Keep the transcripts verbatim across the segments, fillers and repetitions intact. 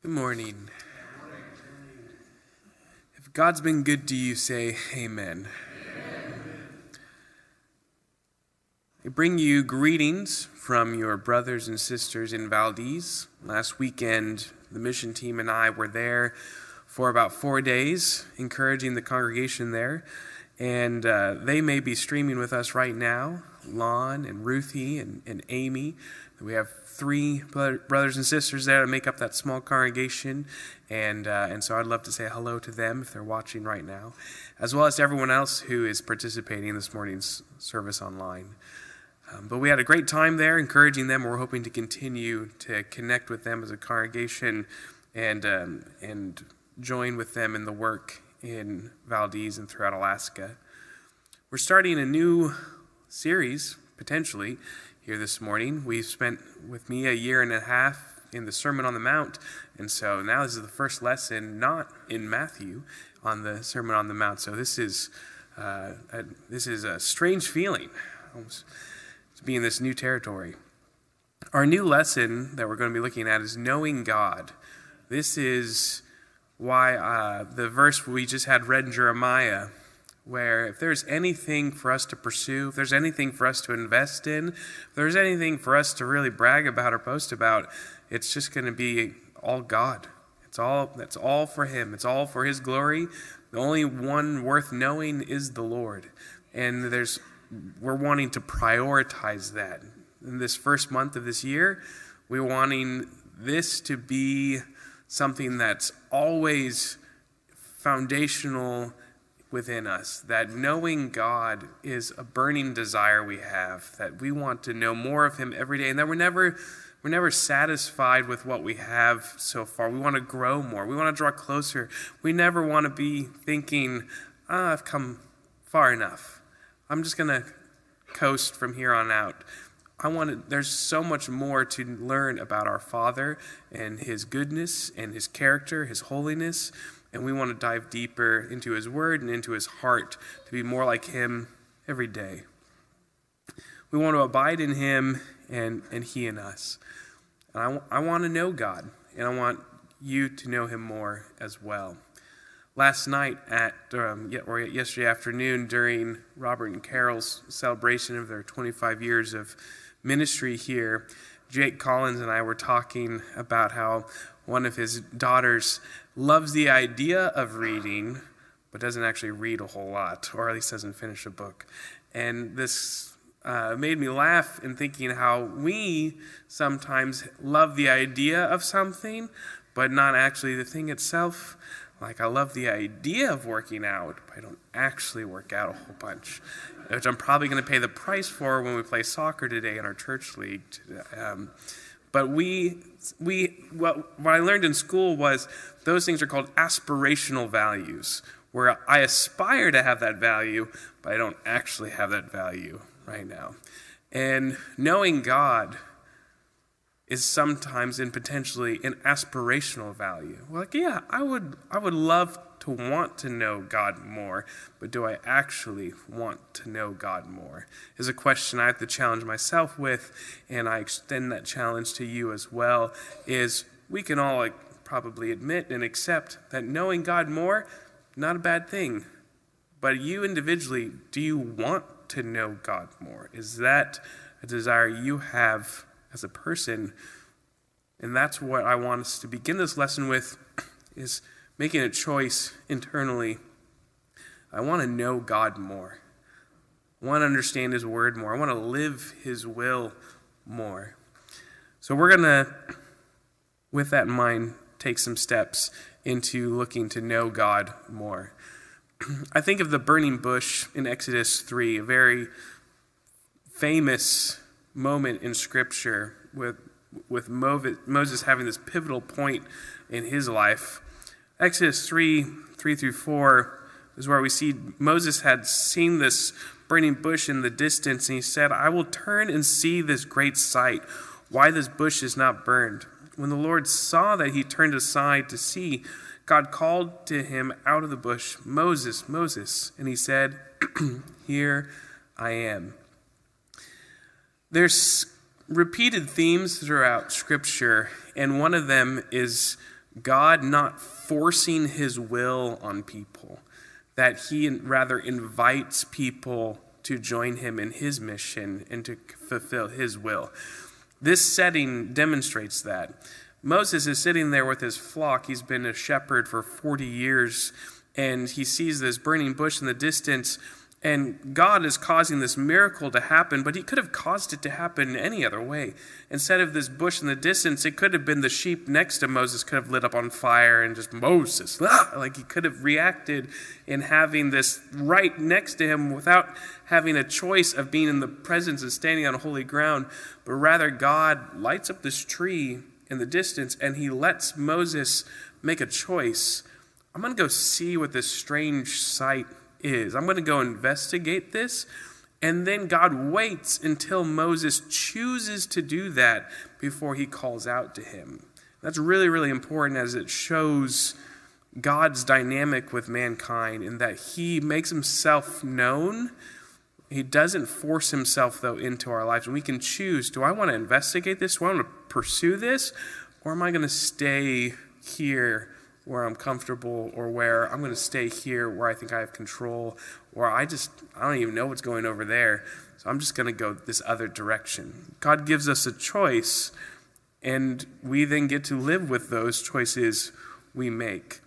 Good morning. If God's been good to you, say amen. Amen. I bring you greetings from your brothers and sisters in Valdez. Last weekend, the mission team and I were there for about four days, encouraging the congregation there. And uh, they may be streaming with us right now, Lon and Ruthie and, and Amy. We have three brothers and sisters there to make up that small congregation, and uh, and so I'd love to say hello to them if they're watching right now, as well as to everyone else who is participating in this morning's service online. Um, but we had a great time there, encouraging them. We're hoping to continue to connect with them as a congregation and um, and join with them in the work in Valdez and throughout Alaska. We're starting a new series, potentially, here this morning. We've spent with me a year and a half in the Sermon on the Mount, and so now this is the first lesson not in Matthew on the Sermon on the Mount. So this is uh, a, this is a strange feeling, almost, to be in this new territory. Our new lesson that we're going to be looking at is knowing God. This is why uh, the verse we just had read in Jeremiah, where if there's anything for us to pursue, if there's anything for us to invest in, if there's anything for us to really brag about or boast about, it's just going to be all God. It's all, that's all for Him. It's all for His glory. The only one worth knowing is the Lord. And there's, we're wanting to prioritize that. In this first month of this year, we're wanting this to be something that's always foundational within us, that knowing God is a burning desire we have, that we want to know more of Him every day, and that we're never we're never satisfied with what we have so far. We want to grow more. We want to draw closer. We never want to be thinking, ah, I've come far enough. I'm just going to coast from here on out. I want to, there's so much more to learn about our Father and His goodness and His character, His holiness, and we want to dive deeper into His Word and into His heart to be more like Him every day. We want to abide in Him and, and He in us. And I, I want to know God, and I want you to know Him more as well. Last night, at um, or yesterday afternoon, during Robert and Carol's celebration of their twenty-five years of ministry here, Jake Collins and I were talking about how one of his daughters loves the idea of reading, but doesn't actually read a whole lot, or at least doesn't finish a book. And this uh, made me laugh in thinking how we sometimes love the idea of something, but not actually the thing itself. Like, I love the idea of working out, but I don't actually work out a whole bunch, which I'm probably going to pay the price for when we play soccer today in our church league. Um, but we, we, what, what I learned in school was those things are called aspirational values, where I aspire to have that value, but I don't actually have that value right now. And knowing God is sometimes and potentially an aspirational value. Like, yeah, I would I would love to want to know God more, but do I actually want to know God more? Is a question I have to challenge myself with, and I extend that challenge to you as well, is we can all like, probably admit and accept that knowing God more, not a bad thing. But you individually, do you want to know God more? Is that a desire you have as a person? And that's what I want us to begin this lesson with, is making a choice internally. I want to know God more. I want to understand His Word more. I want to live His will more. So we're going to, with that in mind, take some steps into looking to know God more. I think of the burning bush in Exodus three, a very famous moment in Scripture with with Moses having this pivotal point in his life. Exodus three, three through four is where we see Moses had seen this burning bush in the distance, and he said, I will turn and see this great sight, why this bush is not burned. When the Lord saw that he turned aside to see, God called to him out of the bush, Moses, Moses, and he said, Here I am. There's repeated themes throughout Scripture, and one of them is God not forcing his will on people, that he rather invites people to join him in his mission and to fulfill his will. This setting demonstrates that. Moses is sitting there with his flock. He's been a shepherd for forty years, and he sees this burning bush in the distance, and God is causing this miracle to happen, but he could have caused it to happen any other way. Instead of this bush in the distance, it could have been the sheep next to Moses could have lit up on fire and just, Moses, ah! Like he could have reacted in having this right next to him without having a choice of being in the presence and standing on holy ground. But rather, God lights up this tree in the distance, and he lets Moses make a choice. I'm going to go see what this strange sight is. I'm going to go investigate this. And then God waits until Moses chooses to do that before he calls out to him. That's really, really important, as it shows God's dynamic with mankind in that he makes himself known. He doesn't force himself, though, into our lives. And we can choose, do I want to investigate this? Do I want to pursue this? Or am I going to stay here where I'm comfortable, or where I'm going to stay here where I think I have control, or I just, I don't even know what's going over there, so I'm just going to go this other direction. God gives us a choice, and we then get to live with those choices we make.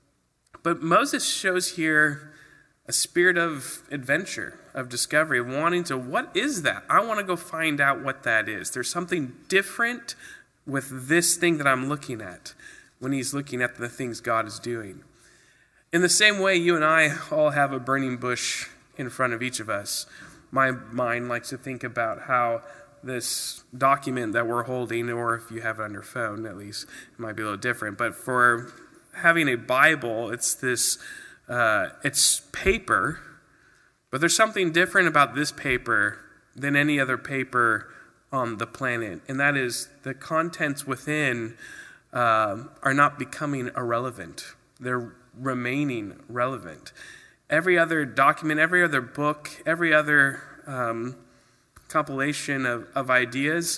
But Moses shows here a spirit of adventure, of discovery, of wanting to, what is that? I want to go find out what that is. There's something different with this thing that I'm looking at, when he's looking at the things God is doing. In the same way, you and I all have a burning bush in front of each of us. My mind likes to think about how this document that we're holding, or if you have it on your phone at least, it might be a little different, but for having a Bible, it's this, uh, it's paper, but there's something different about this paper than any other paper on the planet, and that is the contents within Uh, are not becoming irrelevant. They're remaining relevant. Every other document, every other book, every other um, compilation of, of ideas,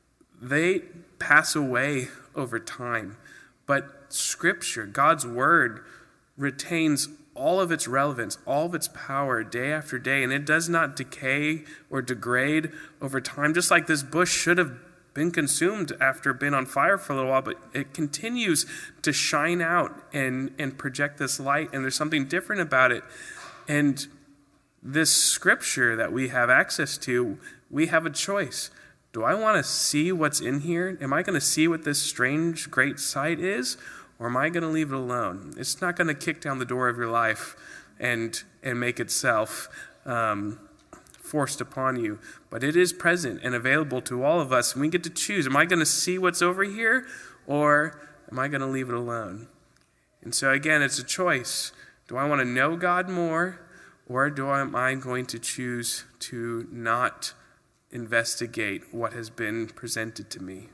they pass away over time. But Scripture, God's Word, retains all of its relevance, all of its power day after day, and it does not decay or degrade over time, just like this bush should have been consumed after being on fire for a little while, but it continues to shine out and, and project this light, and there's something different about it. And this scripture that we have access to, we have a choice. Do I want to see what's in here? Am I going to see what this strange, great sight is? Or am I going to leave it alone? It's not going to kick down the door of your life and, and make itself um, forced upon you, but it is present and available to all of us, and we get to choose. Am I going to see what's over here, or am I going to leave it alone? And so again, it's a choice. Do I want to know God more, or do I, am I going to choose to not investigate what has been presented to me?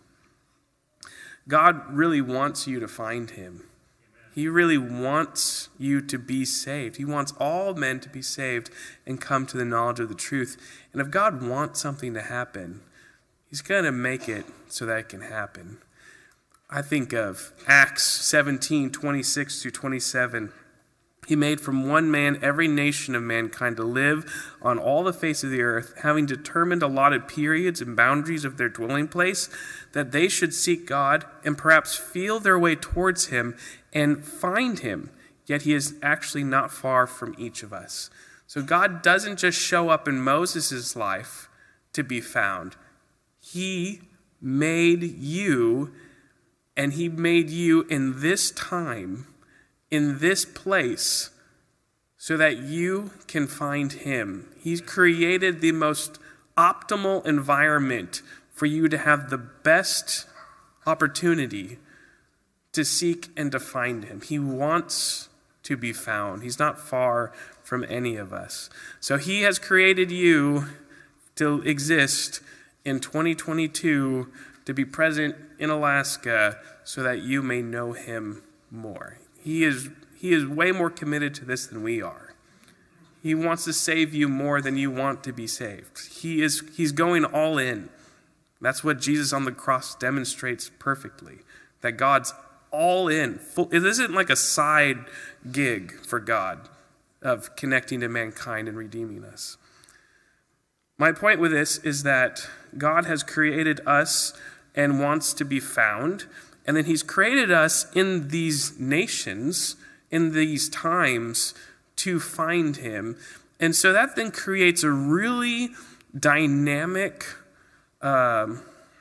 God really wants you to find him. He really wants you to be saved. He wants all men to be saved and come to the knowledge of the truth. And if God wants something to happen, he's going to make it so that it can happen. I think of Acts seventeen, twenty-six through twenty-seven. He made from one man every nation of mankind to live on all the face of the earth, having determined allotted periods and boundaries of their dwelling place, that they should seek God and perhaps feel their way towards him and find him. Yet he is actually not far from each of us. So God doesn't just show up in Moses' life to be found. He made you, and he made you in this time, in this place, so that you can find him. He's created the most optimal environment for you to have the best opportunity to seek and to find him. He wants to be found. He's not far from any of us. So he has created you to exist in twenty twenty-two, to be present in Alaska so that you may know him more. He is, he is way more committed to this than we are. He wants to save you more than you want to be saved. He is, he's going all in. That's what Jesus on the cross demonstrates perfectly, that God's all in. Full, it isn't like a side gig for God of connecting to mankind and redeeming us. My point with this is that God has created us and wants to be found, and then he's created us in these nations, in these times, to find him. And so that then creates a really dynamic um,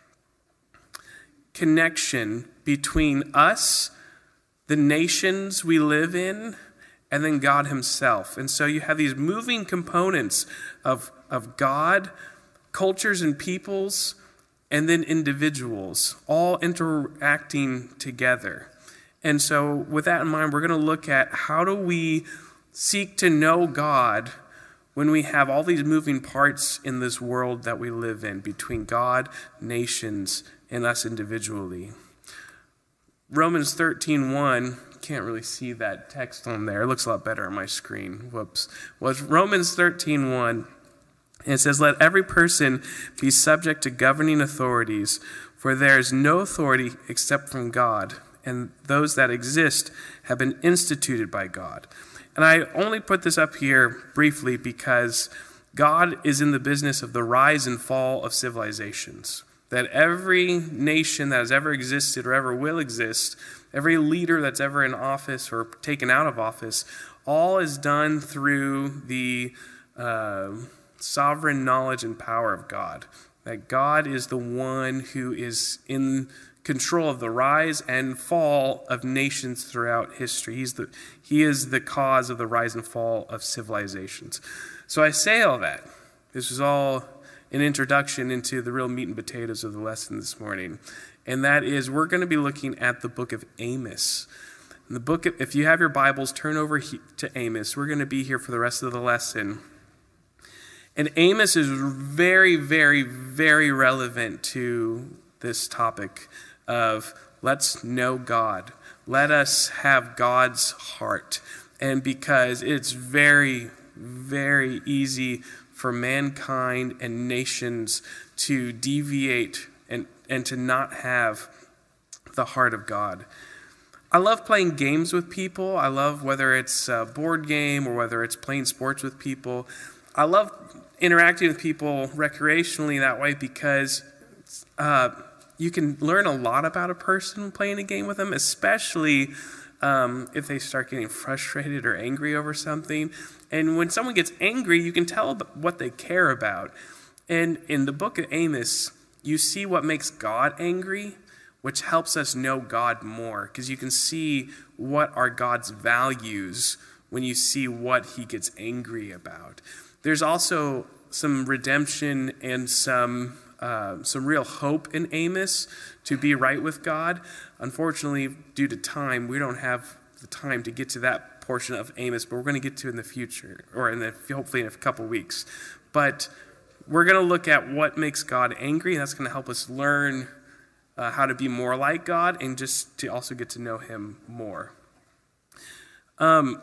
connection between us, the nations we live in, and then God himself. And so you have these moving components of, of God, cultures and peoples, and then individuals, all interacting together. And so with that in mind, we're going to look at how do we seek to know God when we have all these moving parts in this world that we live in, between God, nations, and us individually. Romans thirteen one, can't really see that text on there. It looks a lot better on my screen. Whoops. Was Romans thirteen one. And it says, "Let every person be subject to governing authorities, for there is no authority except from God, and those that exist have been instituted by God." And I only put this up here briefly because God is in the business of the rise and fall of civilizations. That every nation that has ever existed or ever will exist, every leader that's ever in office or taken out of office, all is done through the uh, sovereign knowledge and power of God. That God is the one who is in control of the rise and fall of nations throughout history. He's the, he is the cause of the rise and fall of civilizations. So I say all that. This is all an introduction into the real meat and potatoes of the lesson this morning. And that is, we're going to be looking at the book of Amos. In the book of, if you have your Bibles, turn over he, to Amos. We're going to be here for the rest of the lesson. And Amos is very, very, very relevant to this topic of let's know God. Let us have God's heart. And because it's very, very easy for mankind and nations to deviate and, and to not have the heart of God. I love playing games with people. I love whether it's a board game or whether it's playing sports with people. I love interacting with people recreationally that way because uh, you can learn a lot about a person playing a game with them, especially um, if they start getting frustrated or angry over something. And when someone gets angry, you can tell what they care about. And in the book of Amos, you see what makes God angry, which helps us know God more, because you can see what are God's values when you see what he gets angry about. There's also some redemption and some uh, some real hope in Amos to be right with God. Unfortunately, due to time, we don't have the time to get to that portion of Amos, but we're going to get to it in the future, or in the hopefully in a couple weeks. But we're going to look at what makes God angry, and that's going to help us learn uh, how to be more like God and just to also get to know him more. Um,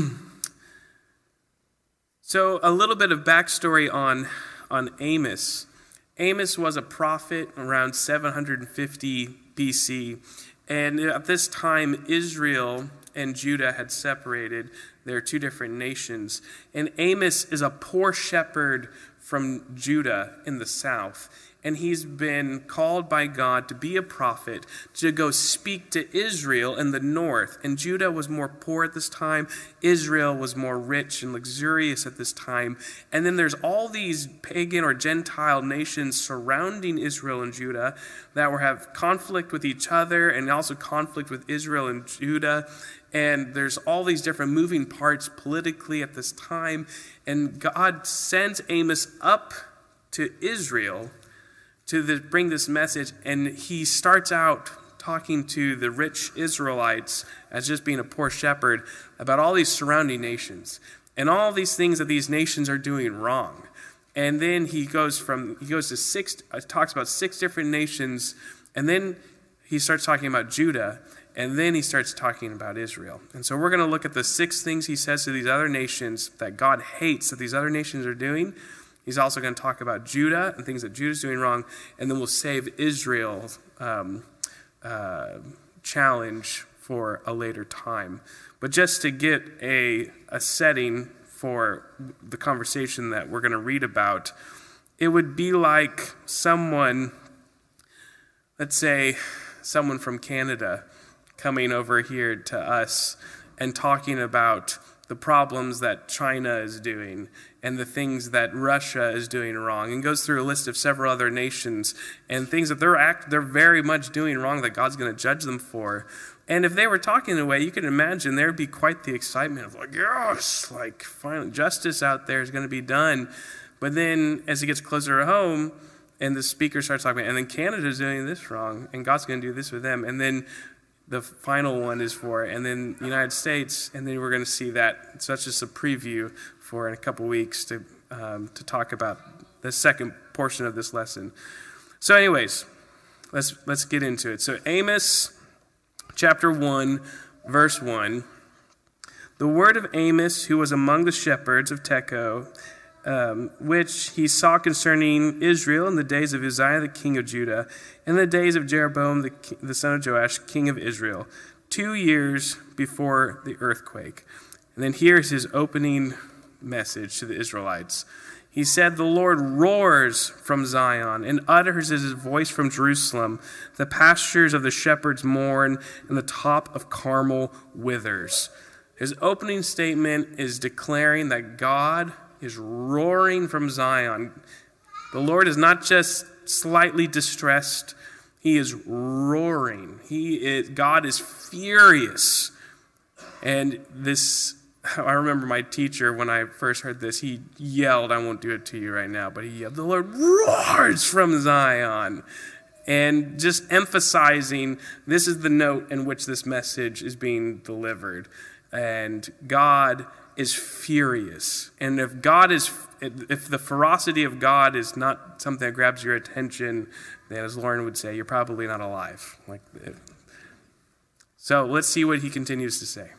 so a little bit of backstory on, on Amos. Amos was a prophet around seven hundred fifty B C, and at this time, Israel and Judah had separated. They're two different nations. And Amos is a poor shepherd from Judah in the south. And he's been called by God to be a prophet, to go speak to Israel in the north. And Judah was more poor at this time. Israel was more rich and luxurious at this time. And then there's all these pagan or Gentile nations surrounding Israel and Judah that were have conflict with each other and also conflict with Israel and Judah. And there's all these different moving parts politically at this time. And God sends Amos up to Israel to the, bring this message, and he starts out talking to the rich Israelites as just being a poor shepherd about all these surrounding nations and all these things that these nations are doing wrong. And then he goes from he goes to six uh, talks about six different nations, and then he starts talking about Judah, and then he starts talking about Israel. And so we're going to look at the six things he says to these other nations that God hates that these other nations are doing. He's also going to talk about Judah and things that Judah's doing wrong, and then we'll save Israel um, uh, challenge for a later time. But just to get a, a setting for the conversation that we're going to read about, it would be like someone, let's say someone from Canada coming over here to us and talking about the problems that China is doing and the things that Russia is doing wrong, and goes through a list of several other nations and things that they're act they're very much doing wrong that God's going to judge them for. And if they were talking in a way, you can imagine there'd be quite the excitement of like, yes, like finally justice out there is going to be done. But then as it gets closer to home and the speaker starts talking, and then Canada's doing this wrong and God's going to do this with them, and then the final one is for, and then the United States, and then we're going to see that. So that's just a preview for in a couple weeks to um, to talk about the second portion of this lesson. So anyways, let's let's get into it. So Amos chapter one, verse one. The word of Amos, who was among the shepherds of Tekoa, Um, which he saw concerning Israel in the days of Uzziah the king of Judah, in the days of Jeroboam the, the son of Joash, king of Israel, two years before the earthquake. And then here's his opening message to the Israelites. He said, "The Lord roars from Zion and utters his voice from Jerusalem. The pastures of the shepherds mourn, and the top of Carmel withers." His opening statement is declaring that God is roaring from Zion. The Lord is not just slightly distressed, he is roaring. He is, God is furious. And this, I remember my teacher, when I first heard this, he yelled, I won't do it to you right now, but he yelled, "The Lord roars from Zion." And just emphasizing, this is the note in which this message is being delivered. And God is furious. And if God is, if the ferocity of God is not something that grabs your attention, then as Lauren would say, you're probably not alive. Like, so let's see what he continues to say.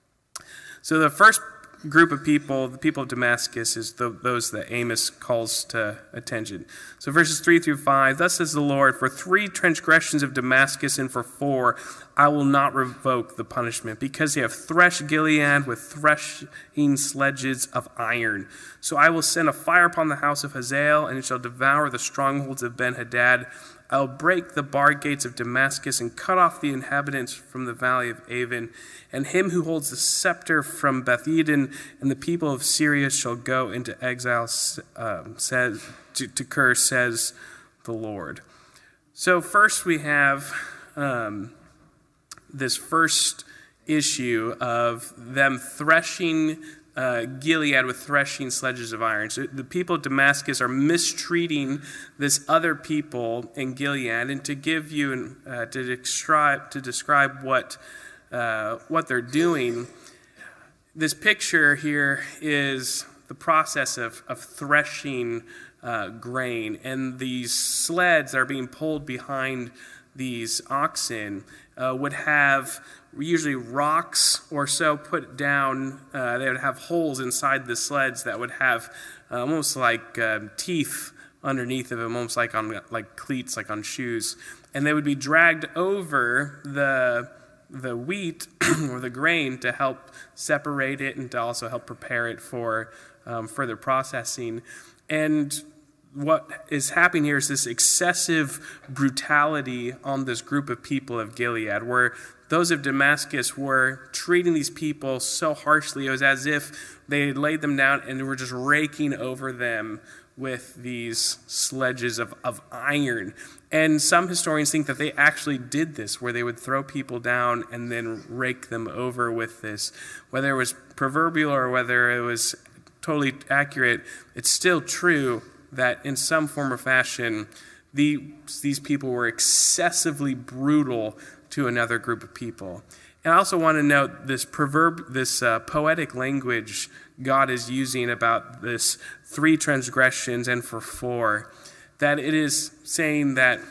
So the first group of people, the people of Damascus, is the, those that Amos calls to attention. So verses three through five, "Thus says the Lord, for three transgressions of Damascus and for four, I will not revoke the punishment, because they have threshed Gilead with threshing sledges of iron. So I will send a fire upon the house of Hazael, and it shall devour the strongholds of Ben-Hadad. I will break the bar gates of Damascus and cut off the inhabitants from the valley of Avon, and him who holds the scepter from Beth-Eden, and the people of Syria shall go into exile, um, says, to, to curse, says the Lord." So first we have um, this first issue of them threshing Uh, Gilead with threshing sledges of iron. So the people of Damascus are mistreating this other people in Gilead, and to give you uh, to describe to describe what uh, what they're doing. This picture here is the process of of threshing uh, grain, and these sleds that are being pulled behind these oxen uh, would have usually rocks or so put down. Uh, they would have holes inside the sleds that would have uh, almost like uh, teeth underneath of them, almost like on like cleats, like on shoes. And they would be dragged over the the wheat or the grain to help separate it and to also help prepare it for um, further processing. And what is happening here is this excessive brutality on this group of people of Gilead, where those of Damascus were treating these people so harshly. It was as if they had laid them down and were just raking over them with these sledges of, of iron. And some historians think that they actually did this, where they would throw people down and then rake them over with this. Whether it was proverbial or whether it was totally accurate, it's still true that in some form or fashion, the, these people were excessively brutal to another group of people. And I also want to note this proverb, this uh, poetic language God is using about this three transgressions and for four, that it is saying that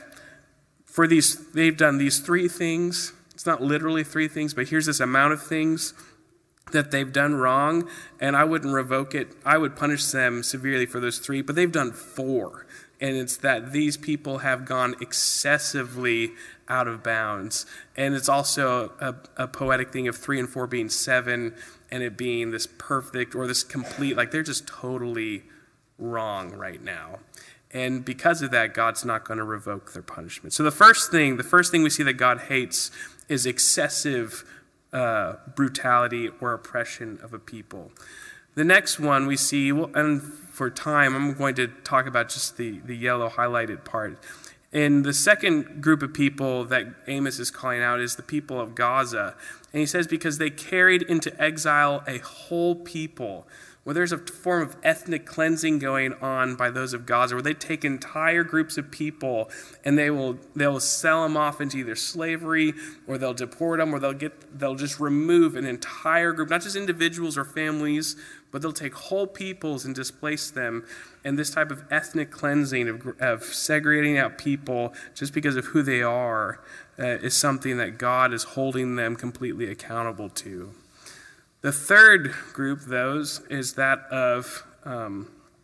for these, they've done these three things. It's not literally three things, but here's this amount of things that they've done wrong, and I wouldn't revoke it. I would punish them severely for those three, but they've done four. and it's that these people have gone excessively out of bounds. And it's also a, a poetic thing of three and four being seven, and it being this perfect or this complete, like they're just totally wrong right now. And because of that, God's not going to revoke their punishment. So the first thing, the first thing we see that God hates is excessive uh, brutality or oppression of a people. The next one we see, well, and for time, I'm going to talk about just the, the yellow highlighted part. And the second group of people that Amos is calling out is the people of Gaza. And he says, because they carried into exile a whole people. Well, there's a form of ethnic cleansing going on by those of Gaza, where they take entire groups of people and they will they'll sell them off into either slavery, or they'll deport them, or they'll get they'll just remove an entire group, not just individuals or families, but they'll take whole peoples and displace them. And this type of ethnic cleansing of, of segregating out people just because of who they are uh, is something that God is holding them completely accountable to. The third group, those, is that of um,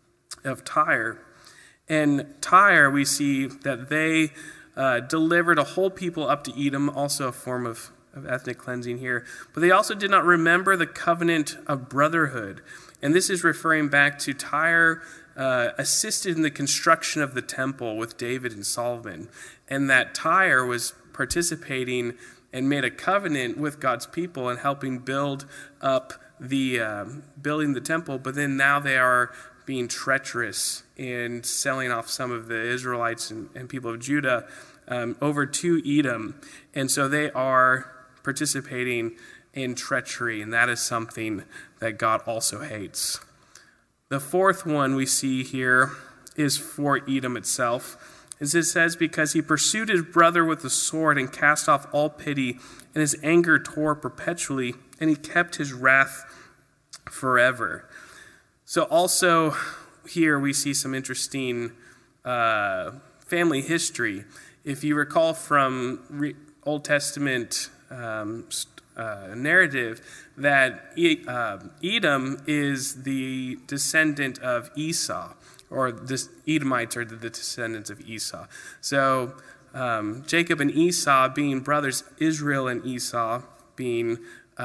of Tyre. And Tyre, we see that they uh, delivered a whole people up to Edom, also a form of, of ethnic cleansing here. But they also did not remember the covenant of brotherhood. And this is referring back to Tyre uh, assisted in the construction of the temple with David and Solomon. And that Tyre was participating and made a covenant with God's people and helping build up the uh, building the temple, but then now they are being treacherous in selling off some of the Israelites and, and people of Judah um, over to Edom, and so they are participating in treachery, and that is something that God also hates. The fourth one we see here is for Edom itself. As it says, because he pursued his brother with the sword and cast off all pity, and his anger tore perpetually, and he kept his wrath forever. So also here we see some interesting uh, family history. If you recall from re- Old Testament um, uh, narrative, that e- uh, Edom is the descendant of Esau, or the Edomites are the descendants of Esau. So um, Jacob and Esau being brothers, Israel and Esau being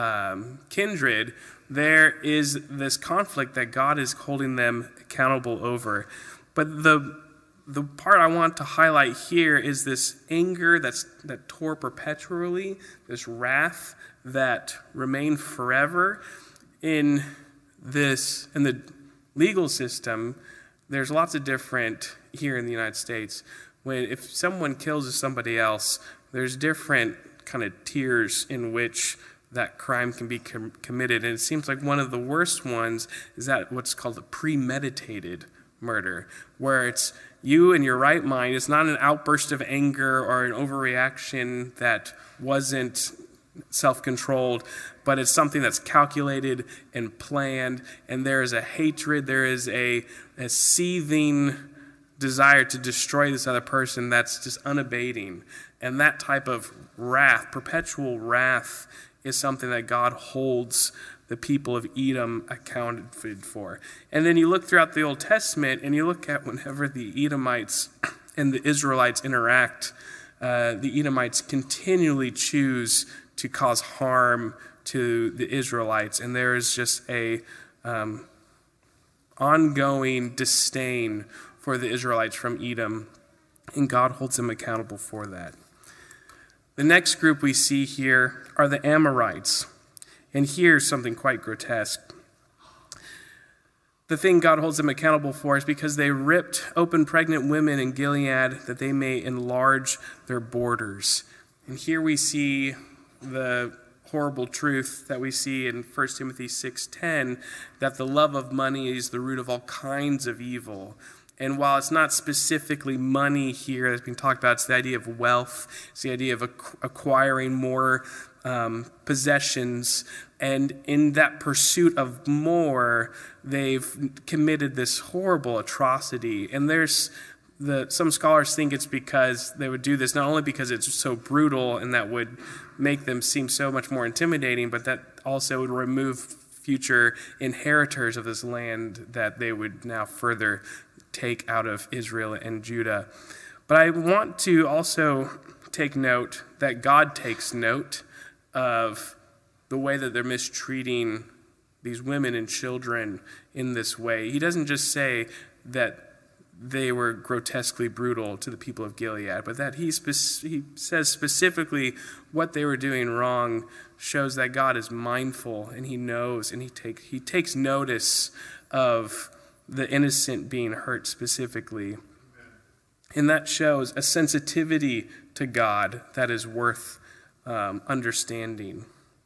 um, kindred, there is this conflict that God is holding them accountable over. But the the part I want to highlight here is this anger that's that tore perpetually, this wrath that remained forever. In this in the legal system, there's lots of different, here in the United States, when if someone kills somebody else, there's different kind of tiers in which that crime can be com- committed. And it seems like one of the worst ones is that what's called a premeditated murder, where it's you in your right mind. It's not an outburst of anger or an overreaction that wasn't self-controlled, but it's something that's calculated and planned, and there is a hatred, there is a, a seething desire to destroy this other person that's just unabating. And that type of wrath, perpetual wrath, is something that God holds the people of Edom accounted for. And then you look throughout the Old Testament, and you look at whenever the Edomites and the Israelites interact, uh, the Edomites continually choose to cause harm to the Israelites, and there is just a um, ongoing disdain for the Israelites from Edom, and God holds them accountable for that. The next group we see here are the Amorites, and here's something quite grotesque. The thing God holds them accountable for is because they ripped open pregnant women in Gilead that they may enlarge their borders. And here we see the horrible truth that we see in First Timothy six ten, that the love of money is the root of all kinds of evil. And while it's not specifically money here that's being talked about, it's the idea of wealth, it's the idea of acquiring more um, possessions. And in that pursuit of more, they've committed this horrible atrocity. And there's the some scholars think it's because they would do this not only because it's so brutal and that would make them seem so much more intimidating, but that also would remove future inheritors of this land that they would now further take out of Israel and Judah. But I want to also take note that God takes note of the way that they're mistreating these women and children in this way. He doesn't just say that they were grotesquely brutal to the people of Gilead, but that he, spe- he says specifically what they were doing wrong shows that God is mindful and he knows and he, take, he takes notice of the innocent being hurt specifically. And that shows a sensitivity to God that is worth um, understanding.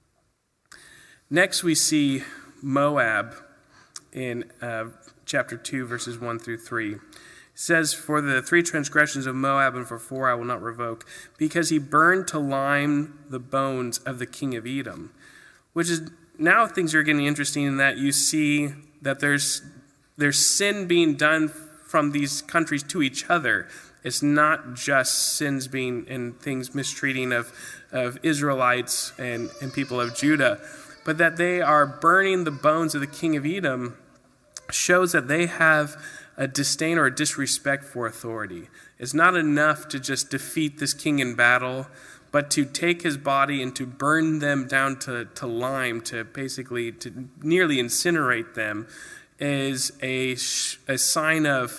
Next we see Moab in uh, chapter two, verses one through three. It says, "For the three transgressions of Moab and for four I will not revoke, because he burned to lime the bones of the king of Edom." Which is, now things are getting interesting in that you see that there's there's sin being done from these countries to each other. It's not just sins being and things mistreating of, of Israelites and, and people of Judah, but that they are burning the bones of the king of Edom shows that they have a disdain or a disrespect for authority. It's not enough to just defeat this king in battle, but to take his body and to burn them down to, to lime, to basically to nearly incinerate them, is a, a sign of,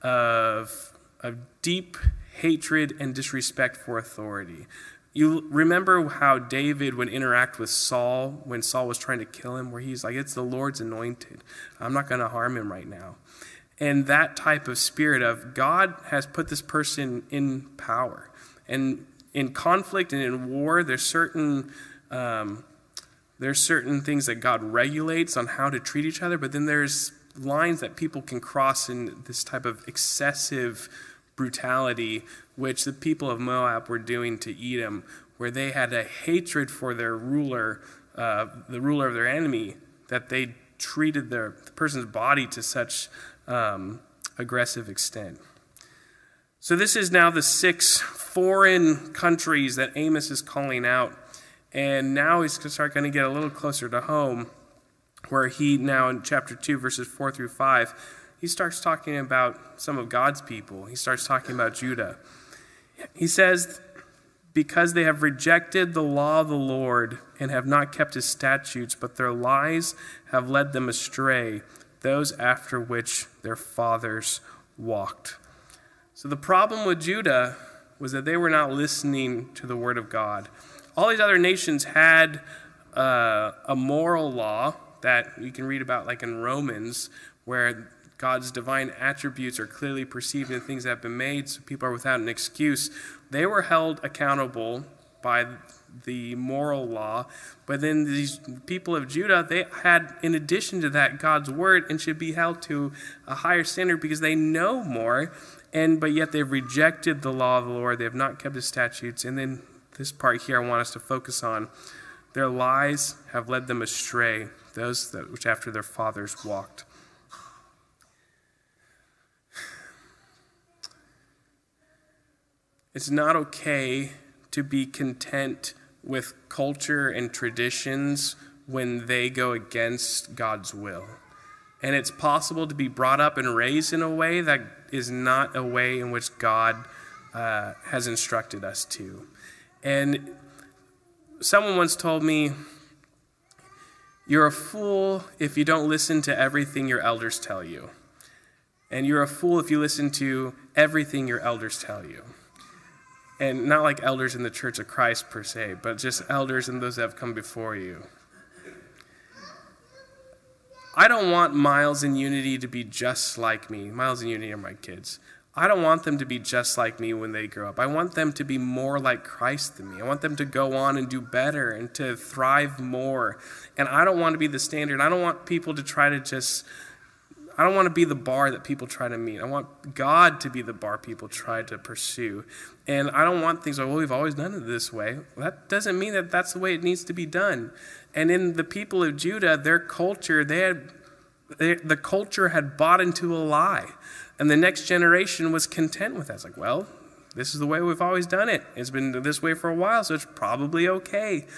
of, of deep hatred and disrespect for authority. You remember how David would interact with Saul when Saul was trying to kill him, where he's like, it's the Lord's anointed. I'm not going to harm him right now. And that type of spirit of God has put this person in power. And in conflict and in war, there's certain um, there's certain things that God regulates on how to treat each other, but then there's lines that people can cross in this type of excessive brutality, which the people of Moab were doing to Edom, where they had a hatred for their ruler, uh, the ruler of their enemy, that they treated their, the person's body to such um, aggressive extent. So this is now the six foreign countries that Amos is calling out, and now he's going to start going to get a little closer to home, where he now in chapter two, verses four through five, he starts talking about some of God's people. He starts talking about Judah. He says, "Because they have rejected the law of the Lord and have not kept his statutes, but their lies have led them astray, those after which their fathers walked." So the problem with Judah was that they were not listening to the word of God. All these other nations had uh, a moral law that you can read about, like in Romans, where God's divine attributes are clearly perceived in things that have been made, so people are without an excuse. They were held accountable by the moral law, but then these people of Judah, they had, in addition to that, God's word, and should be held to a higher standard because they know more, and but yet they've rejected the law of the Lord. They have not kept his statutes. And then this part here I want us to focus on. Their lies have led them astray, those that which after their fathers walked. It's not okay to be content with culture and traditions when they go against God's will. And it's possible to be brought up and raised in a way that is not a way in which God uh, has instructed us to. And someone once told me, "You're a fool if you don't listen to everything your elders tell you. And you're a fool if you listen to everything your elders tell you." And not like elders in the Church of Christ per se, but just elders and those that have come before you. I don't want Miles and Unity to be just like me. Miles and Unity are my kids. I don't want them to be just like me when they grow up. I want them to be more like Christ than me. I want them to go on and do better and to thrive more. And I don't want to be the standard. I don't want people to try to just... I don't want to be the bar that people try to meet. I want God to be the bar people try to pursue. And I don't want things like, well, we've always done it this way. Well, that doesn't mean that that's the way it needs to be done. And in the people of Judah, their culture, they had they, the culture had bought into a lie. And the next generation was content with that. It's like, well, this is the way we've always done it. It's been this way for a while, so it's probably okay.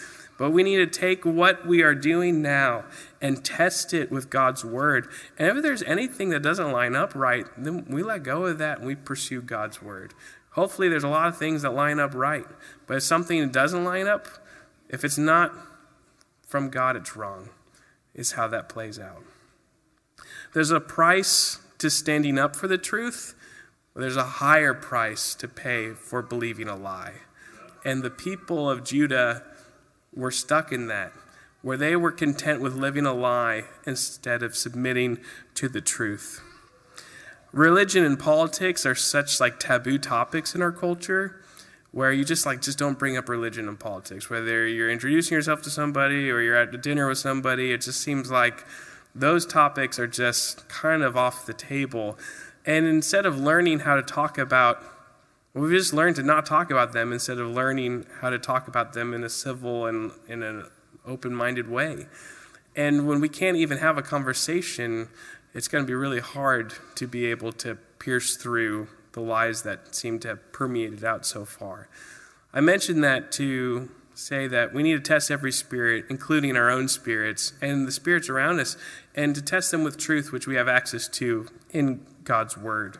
But we need to take what we are doing now and test it with God's word. And if there's anything that doesn't line up right, then we let go of that and we pursue God's word. Hopefully there's a lot of things that line up right. But if something that doesn't line up, if it's not from God, it's wrong, is how that plays out. There's a price to standing up for the truth. There's a higher price to pay for believing a lie. And the people of Judah were stuck in that, where they were content with living a lie instead of submitting to the truth. Religion and politics are such like taboo topics in our culture, where you just like just don't bring up religion and politics. Whether you're introducing yourself to somebody or you're at a dinner with somebody, it just seems like those topics are just kind of off the table. And instead of learning how to talk about, well, we've just learned to not talk about them instead of learning how to talk about them in a civil and in an open-minded way. And when we can't even have a conversation, it's going to be really hard to be able to pierce through the lies that seem to have permeated out so far. I mentioned that to say that we need to test every spirit, including our own spirits and the spirits around us, and to test them with truth, which we have access to in God's word.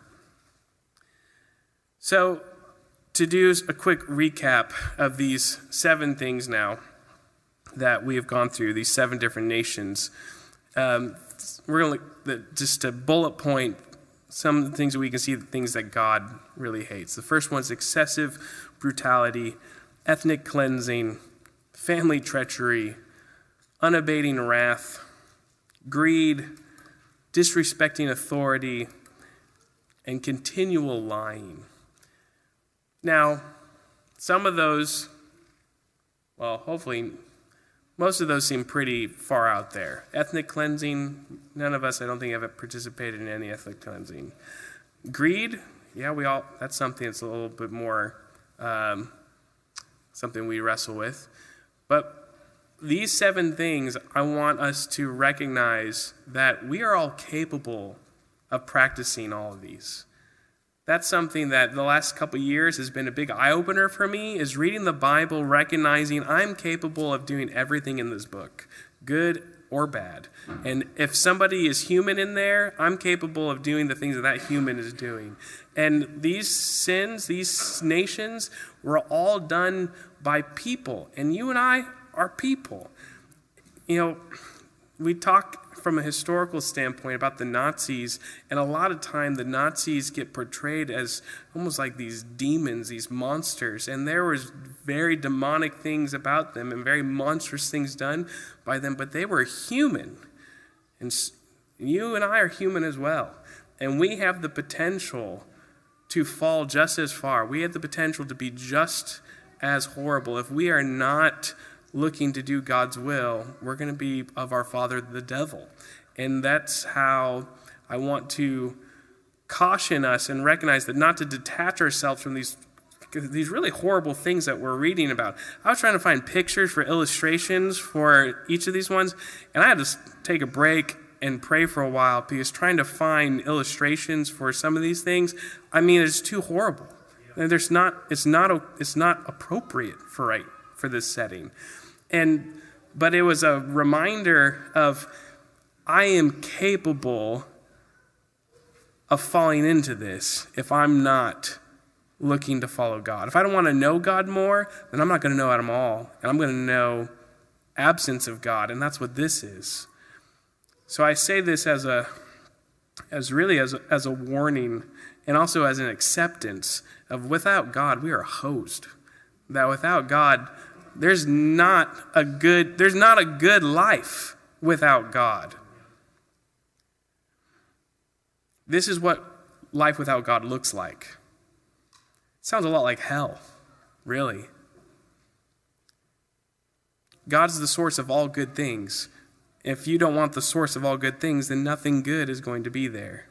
So, to do a quick recap of these seven things now that we have gone through, these seven different nations, um, we're going to just to bullet point some of the things that we can see, the things that God really hates. The first one is excessive brutality, ethnic cleansing, family treachery, unabating wrath, greed, disrespecting authority, and continual lying. Now, some of those, well, hopefully, most of those seem pretty far out there. Ethnic cleansing, none of us, I don't think, have participated in any ethnic cleansing. Greed, yeah, we all, that's something that's a little bit more, um, something we wrestle with. But these seven things, I want us to recognize that we are all capable of practicing all of these. That's something that the last couple of years has been a big eye-opener for me, is reading the Bible, recognizing I'm capable of doing everything in this book, good or bad. And if somebody is human in there, I'm capable of doing the things that that human is doing. And these sins, these nations, were all done by people. And you and I are people. You know, we talk from a historical standpoint about the Nazis, and a lot of time the Nazis get portrayed as almost like these demons, these monsters, and there was very demonic things about them and very monstrous things done by them, but they were human. And you and I are human as well, and we have the potential to fall just as far. We have the potential to be just as horrible. If we are not looking to do God's will, we're going to be of our father, the devil. And that's how I want to caution us and recognize that not to detach ourselves from these these really horrible things that we're reading about. I was trying to find pictures for illustrations for each of these ones, and I had to take a break and pray for a while because trying to find illustrations for some of these things, I mean, it's too horrible. And there's not, it's not, it's not appropriate for right for this setting. And but it was a reminder of I am capable of falling into this if I'm not looking to follow God. If I don't want to know God more, then I'm not going to know Him all. And I'm going to know absence of God. And that's what this is. So I say this as a as really as a, as a warning and also as an acceptance of without God, we are hosed. That without God, There's not a good, there's not a good life without God. This is what life without God looks like. It sounds a lot like hell, really. God's the source of all good things. If you don't want the source of all good things, then nothing good is going to be there.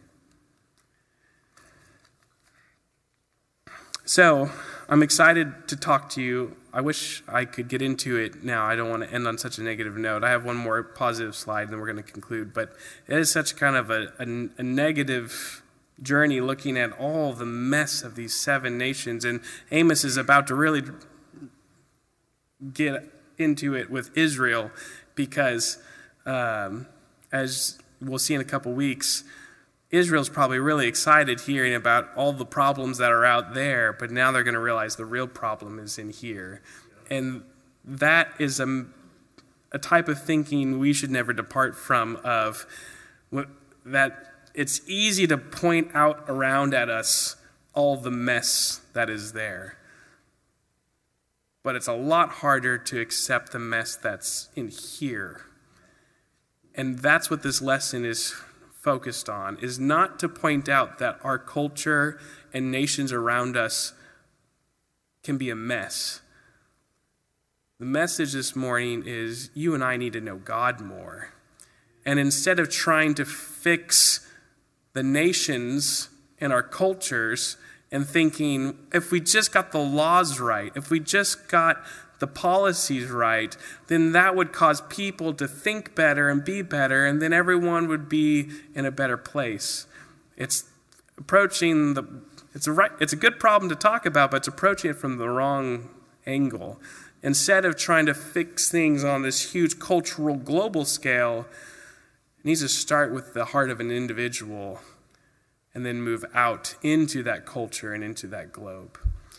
So, I'm excited to talk to you. I wish I could get into it now. I don't want to end on such a negative note. I have one more positive slide, and then we're going to conclude. But it is such kind of a, a, a negative journey looking at all the mess of these seven nations. And Amos is about to really get into it with Israel because, um, as we'll see in a couple weeks, Israel's probably really excited hearing about all the problems that are out there, but now they're going to realize the real problem is in here. And that is a, a type of thinking we should never depart from, of what, that it's easy to point out around at us all the mess that is there. But it's a lot harder to accept the mess that's in here. And that's what this lesson is focused on, is not to point out that our culture and nations around us can be a mess. The message this morning is you and I need to know God more. And instead of trying to fix the nations and our cultures and thinking, if we just got the laws right, if we just got the policies right, then that would cause people to think better and be better, and then everyone would be in a better place. It's approaching the, it's a right, it's a good problem to talk about, but it's approaching it from the wrong angle. Instead of trying to fix things on this huge cultural global scale, it needs to start with the heart of an individual and then move out into that culture and into that globe.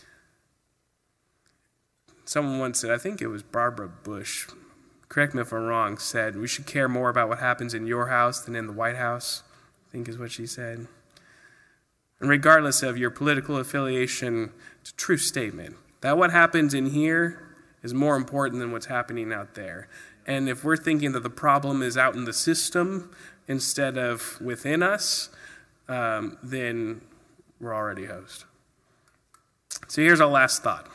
Someone once said, I think it was Barbara Bush, correct me if I'm wrong, said, we should care more about what happens in your house than in the White House, I think is what she said. And regardless of your political affiliation, it's a true statement that what happens in here is more important than what's happening out there. And if we're thinking that the problem is out in the system instead of within us, um, then we're already host. So here's our last thought.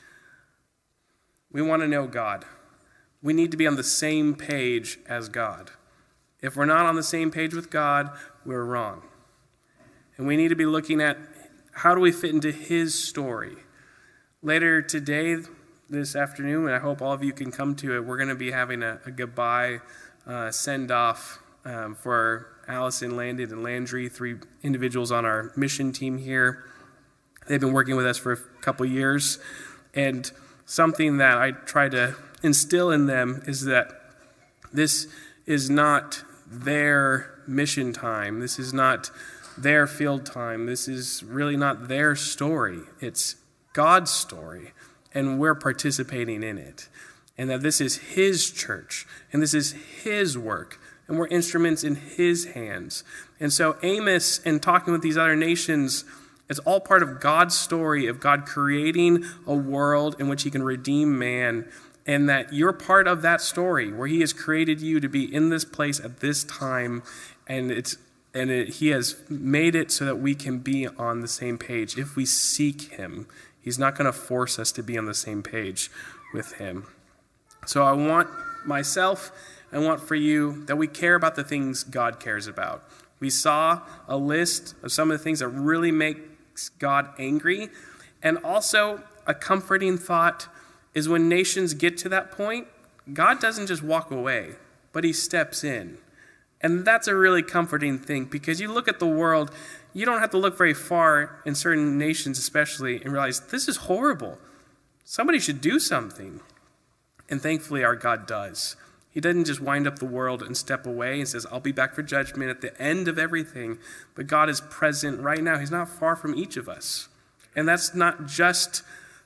We want to know God. We need to be on the same page as God. If we're not on the same page with God, we're wrong. And we need to be looking at how do we fit into his story. Later today, this afternoon, and I hope all of you can come to it, we're going to be having a, a goodbye uh, send-off um, for Allison, Landon, and Landry, three individuals on our mission team here. They've been working with us for a couple years, and something that I try to instill in them is that this is not their mission time. This is not their field time. This is really not their story. It's God's story, and we're participating in it. And that this is his church, and this is his work, and we're instruments in his hands. And so Amos and talking with these other nations, it's all part of God's story of God creating a world in which he can redeem man, and that you're part of that story where he has created you to be in this place at this time, and it's and it, he has made it so that we can be on the same page if we seek him. He's not going to force us to be on the same page with him. So I want myself, I want for you that we care about the things God cares about. We saw a list of some of the things that really make God angry. And also a comforting thought is when nations get to that point, God doesn't just walk away, but he steps in. And that's a really comforting thing, because you look at the world, you don't have to look very far in certain nations especially and realize this is horrible. Somebody should do something. And thankfully our God does. He doesn't just wind up the world and step away and says, I'll be back for judgment at the end of everything. But God is present right now. He's not far from each of us. And that's not just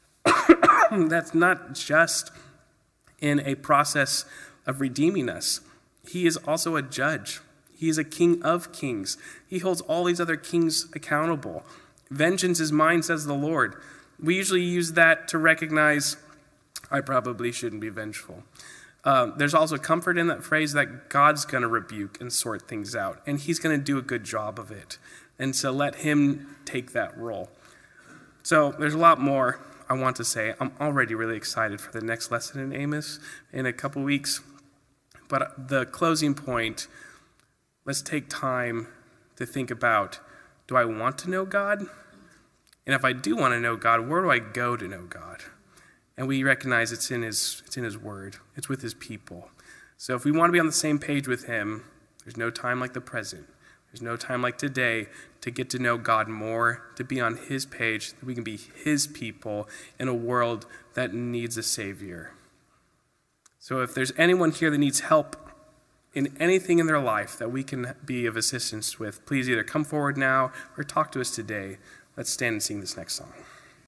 that's not just in a process of redeeming us. He is also a judge. He is a king of kings. He holds all these other kings accountable. Vengeance is mine, says the Lord. We usually use that to recognize I probably shouldn't be vengeful. Um, there's also comfort in that phrase that God's going to rebuke and sort things out, and he's going to do a good job of it. And so let him take that role. So there's a lot more I want to say. I'm already really excited for the next lesson in Amos in a couple weeks. But the closing point, let's take time to think about, do I want to know God? And if I do want to know God, where do I go to know God? And we recognize it's in his it's in his word. It's with his people. So if we want to be on the same page with him, there's no time like the present. There's no time like today to get to know God more, to be on his page, that we can be his people in a world that needs a Savior. So if there's anyone here that needs help in anything in their life that we can be of assistance with, please either come forward now or talk to us today. Let's stand and sing this next song.